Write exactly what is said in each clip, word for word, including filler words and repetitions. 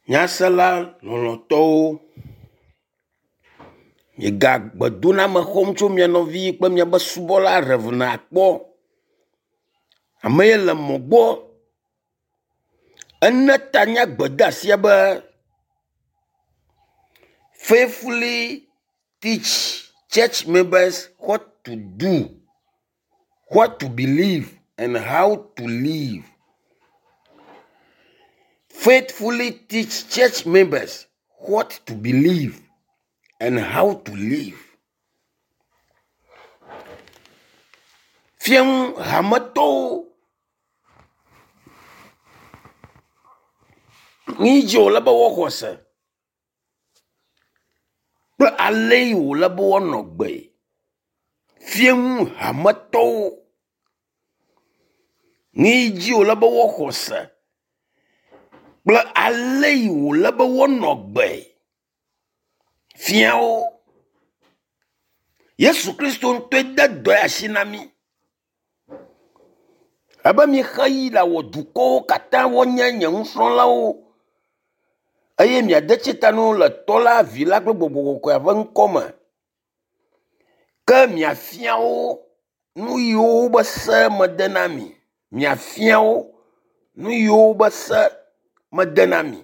Nyasela loloto ye ga gbeduna me xom tso mia novi kple mia be subola revna akpɔ ame ye le mo gbɔ ene ta nya gbedasia be faithfully teach church members what to do, what to believe and how to live. Faithfully teach church members what to believe and how to live. Fiam hamato ni jo la ba wo kwose ba alei wo la ba wo no gbe. Fiam hamato ni jo la ba wo kwose ba alei wo la ba wo no gbe. Fiam Yesu Kristo nto da do ashinami. Aba mi khayi la wo duko kata wo nyanya nson la wo. Aye mi adechita no le tola villa gbogbo ko ava nkoma. Ke mi afia wo nu yo ba se madenami. Mi afia wo nu yo ba se madenami.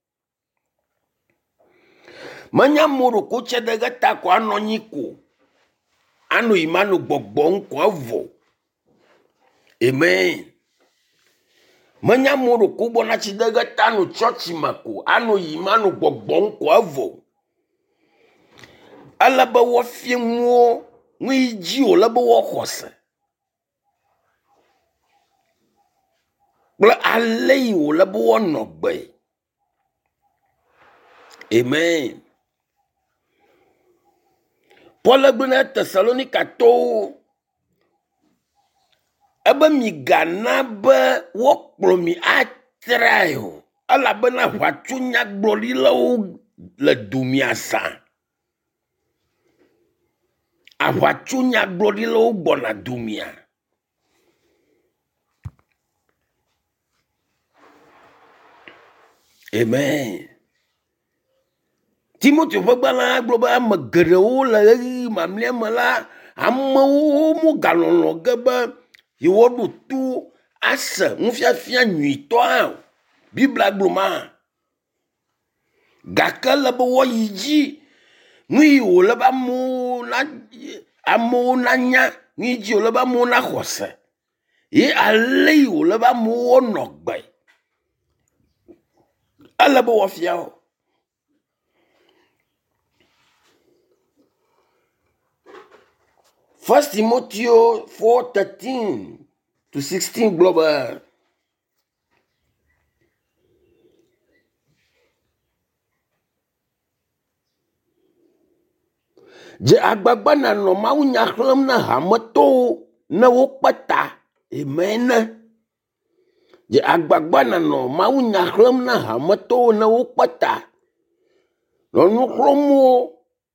Manya moro ko chedega ta ko anonyiko. Anu imanu gbogbo nko avo. Amen. Manya moro ko bona chidega tanu church mako. Anu imanu gbogbo nko avo. Alaba wo fie mu nwi ji o laba wo khose. Bla alei o laba wo nogbe. Amen. Paul gbena Thessalonica to ebe mi gana be wo kpro mi atrayo ala bena hwatunya glori lo le dumia sa ahwatunya glori lo bona dumia. Amen. Timothy Fagbala globa magrewo la mamle mala ammo mu galonlo gaba yiwodu tu asa mfiafia nyuito a bibla gloma gakala bo woyiji nwi wo la ba mu na amo na nya ni ji wo la ba mu na khose yi alei wo la ba mu onogbe ala bo wofia. First Timothy four thirteen to sixteen global. Je agbagba na no ma unya khlam na hamato na wo pata. Amen. Je agbagba na no ma unya khlam na hamato na wo pata. No nu khlomo.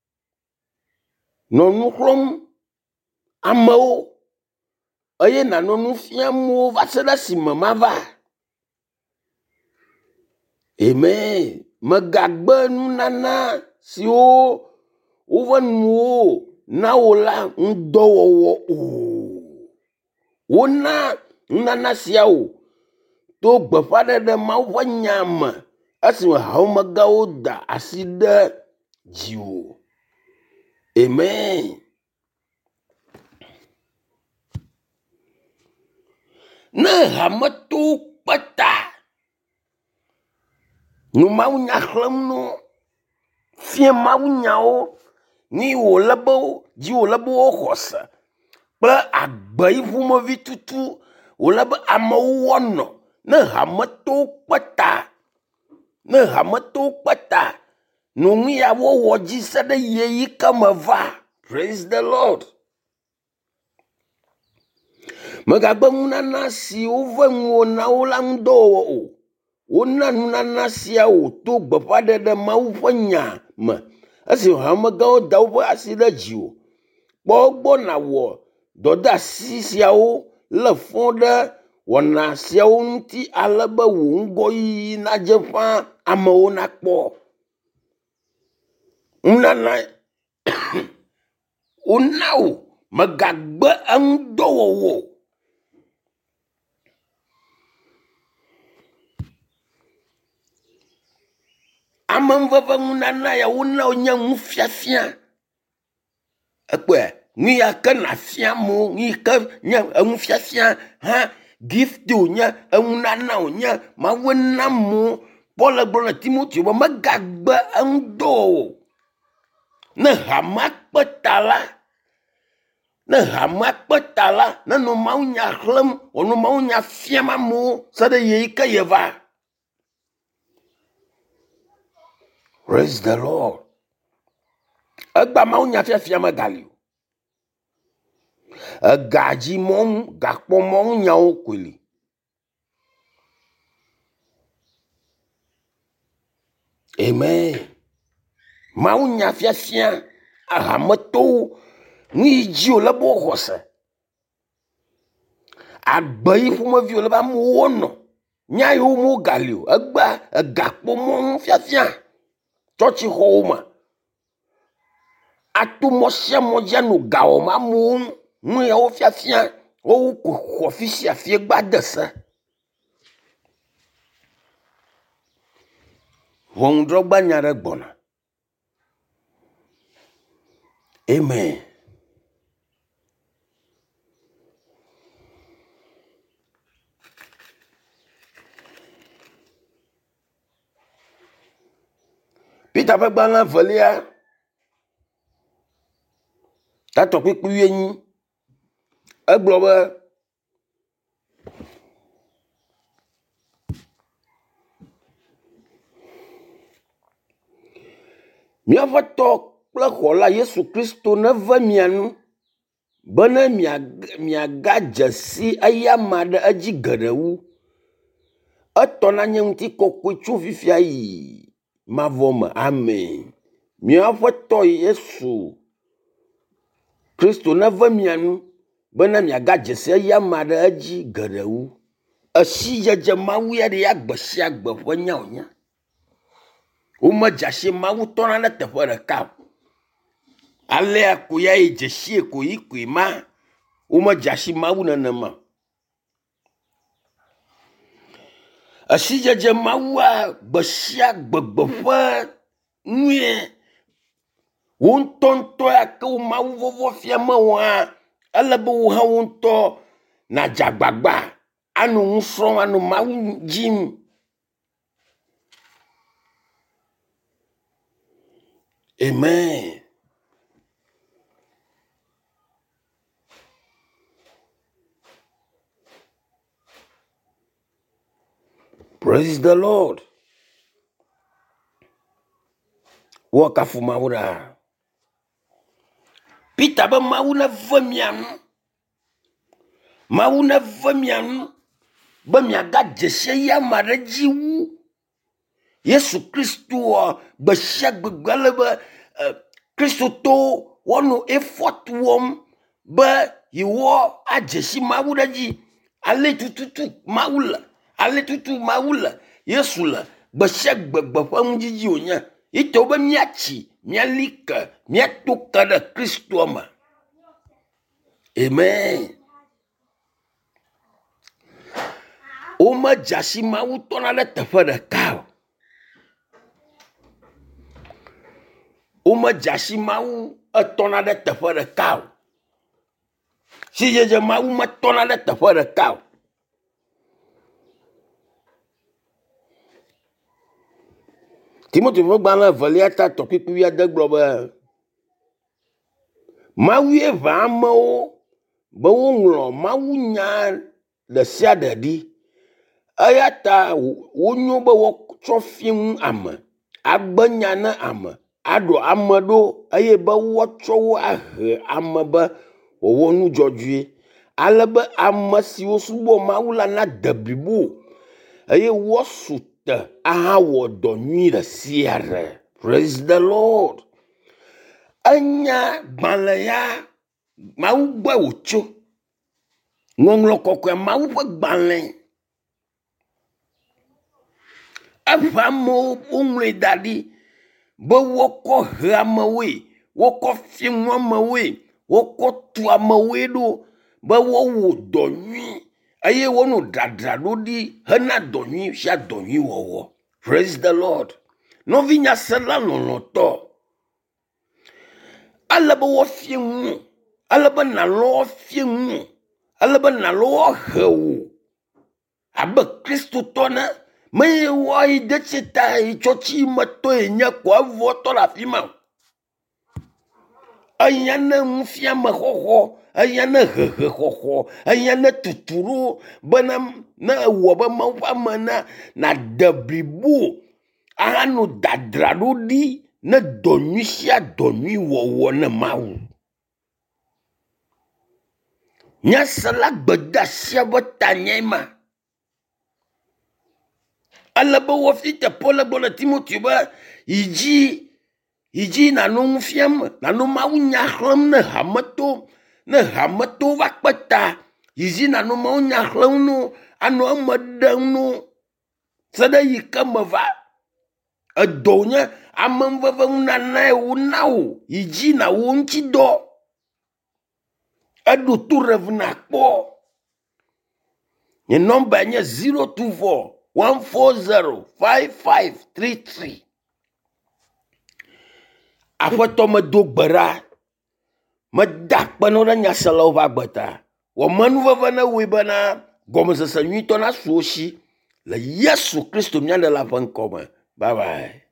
No nu khlomo. Amao aye na no nu fiamu vasela si mama va. Amen. Magagba nu nana si o uvanu na ola ndowo o. Wona nana sia o to gbafade de ma wanyama asi ha maga o da asida jiwo. Amen. Na hamato pata no maunya khlam no fie maunya o ni wo labo ji wo labo khosa ba agbai fumo vitutu wo labo amawono na hamato pata na hamato pata no mi ya wo woji sada yeyi kama va. Praise the Lord. Magagba munana si uvenwo na ulando o. Una nana si a o to gbafade de ma uvenya ma. Asi hamaga o da uve asida jiwo. Gbogbo na wo doda si si a o le fonde wana si a o nti alaba wo ngoyi na jefa amewo nakpɔ nunana wona wo megagbe eŋudɔwɔwɔ ame veve nunana ya wona wo nye ŋufiafia ekpe nu ya ke na fia mo nu ke nye eŋufiafia ha gift o nye eŋunana o nye mawo na mo Paul gblɔ na Timothy be megagbe eŋudɔwɔwɔ ne hama kpeta la ne hama kpeta la ne no mawu nya xlem ono mawu nya fiam amewo se ɖe ye ke ye va. Praise the Lord. Egba mawu nya fiafia megali o. Egadzi mɔnu gakpɔ mɔnu nyawo koe li. Amen. Mawu nya fiafia ahametowo nu yi dzi wo le be wo xɔ se. Agbe yi ƒomevi wo le be amewo wonɔ nya yiwo mo gali o. Egba egakpɔ mɔnu fiafia tsɔtsi xɔwo me. Ato mɔ sia mɔ dzi no ga wɔm amewo ŋu. Nu yawo fiafia wo ko xɔ fi sia fie gba de se. Ʋɔnudrɔ̃gba nya ɖe gbɔna. Amen. Peter ƒe gbalẽ evelia tatɔ kpekpe enyi egblɔ be míaƒe tɔ kple xɔla Yesu Kristo neve mia nu be ne miagadze si eya ma ɖe edzi geɖewu. Etɔ nanye ŋutikɔkɔe tso fifia yi mavɔ me. Amen. Míaƒe tɔ Yesu Kristo neve mia nu be ne miagadze si eya ma ɖe edzi geɖewu. Esi dzedze mawu ya ɖe ya gbe sia gbe ƒe nyawonya. Wome dzasi mawu tɔna ɖe teƒe ɖeka o. Alea ko ya yi dzesie ko yi koe ma. Wome dzasi mawu nenema. Esi dzedze mawua gbe sia gbe gbe ƒe nue. Wo ŋutɔ ŋutɔ ya ke wo mawu vɔvɔ fia me wa. Ele be wo hã wo ŋutɔ nadze agbagba ano ŋu srɔ̃m ano mawu dzim. Amen. Praise the Lord. Wo kafu mawu ɖa. Peter be mawu ne ve mia nu. Mawu ne ve mia nu be miagadze se ya ma ɖe dzi wu. Yesu Kristo gbe sia gbe le be Kristo to wono effort wɔm be yewo adze si mawu ɖe dzi. Ale tututu mawu le. Ale tutu mawu le. Yesu le. Gbe sia gbe gbe ƒe ŋudzidzi wonye. Ito be miatsi, miali ke, miato ke ɖe Kristo me. Amen. Wome dzasi mawu tɔna ɖe teƒe ɖeka o. Wome dzasi mawu etɔna ɖe teƒe ɖeka o. Si dzedze mawu metɔna ɖe teƒe ɖeka o. Timothy ƒe gbalẽ evelia tatɔ kpikpi ade gblɔ be mawu ye ʋa amewo be woŋlɔ mawu nya ɖe sia ɖe ɖi. Eya ta wonyo be woatsɔ fiŋu ame, agbe nya ne ame, aɖo ame ɖo eye be woatsɔ wo ahe ame be wòwɔ nu dzɔdzɔe. Ale be ame siwo subɔ mawu la nade blibo eye woasu te aha wɔ dɔ nyui ɖe sia ɖe. Praise the Lord. Enya gbalẽ ya mawu gbe wòtso. Ŋɔŋlɔ kɔkɔe mawu ƒe gbalẽ. Amewo wongloe da ɖi be wokɔ he amewoe, wokɔ fi ŋu amewoe, wokɔ tu amewoe ɖo be wowɔ dɔ nyui eye wonɔ dadra ɖo ɖi hena dɔ nyui sia dɔ nyui wɔwɔ. Praise the Lord. Nɔvi nyasela lɔlɔtɔ. Ale be wofie ŋu, ale be nalɔ wofie ŋu, ale be nalɔ wohe wo abe kristotɔ ne me wo yi de tseta yi tsɔtsi me to yi nye ko avɔ tɔ la fi ma. Enya ne ŋufiame xɔxɔ, enya ne hehe xɔxɔ, enya ne tuturo bena ne ewɔ be Mawu ƒe ame na na de blibo ano dadra ɖo ɖi ne dɔ nyui sia dɔ nyui wɔwɔ ne Mawu. Nyasela gbedasia be tanya ma. Ale be wofi teƒe le gbɔ le Timothy be yidzi yidzi nano ŋufiam, nano Mawu nya xlẽm ne hameto, ne hameto va kpe ta, yidzi nano Mawu nya xlẽm no, ano eme ɖem no, se ɖe yi ke me va. Edo nye ame veve nunana wo na wo, yidzi na wo ŋuti dɔ. Eɖo to rev na kpɔ. Nye nɔmba nye zero two four one four zero five five three three. Aƒetɔ me do gbe ɖa, me da kpenɔ ɖe nyaselawo ƒe agbe ta. Wɔ menu veve ne woe bena gɔmesese nyuitɔ na su wo si le Yesu Kristo mía ɖela ƒe ŋkɔ me. Bye bye.